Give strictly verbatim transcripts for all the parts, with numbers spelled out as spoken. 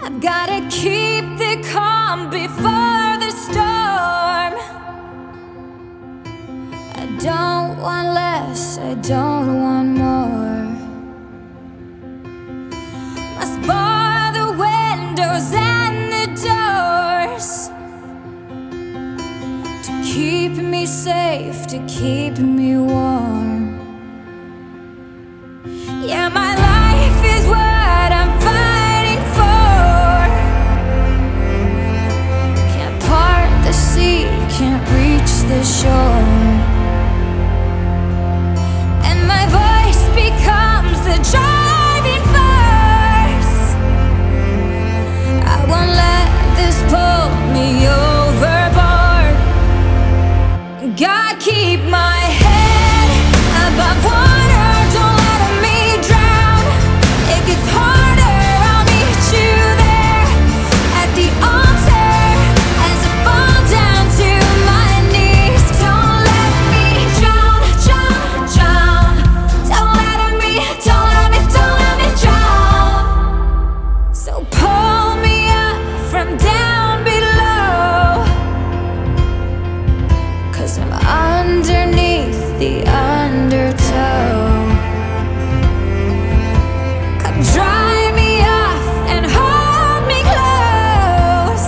I've gotta keep the calm before the storm. I don't want less, I don't want more. Must bar the windows and the doors to keep me safe, to keep me warm. Yeah, my life is what I'm fighting for. Can't part the sea, can't reach the shore. And my voice becomes the driving force. I won't let this pull me overboard. God, keep my head above water, don't let me drown. It gets harder, I'll meet you there at the altar as I fall down to my knees. Don't let me drown, drown, drown. Don't let me, don't let me, don't let me drown. So pull me up from down below, 'cause I'm underneath the undertow. Come dry me off and hold me close.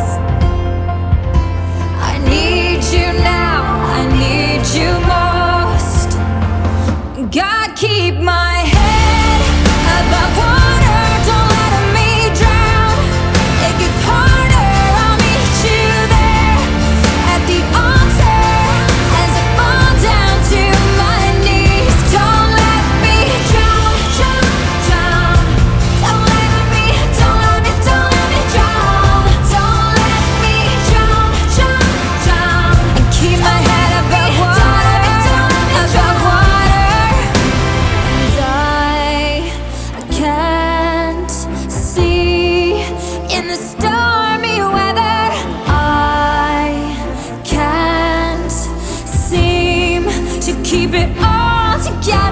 I need you now, I need you most. God, keep my head above water, don't let me drown. It gets harder, I'll meet you there at the altar as I fall down to my knees. Don't let me drown, drown, drown. Don't let me, don't let me, don't let me drown. Don't let me drown, drown, drown. And keep my head above water, above water. And I, I can't see in the stormy weather. I can't seem to keep it all together.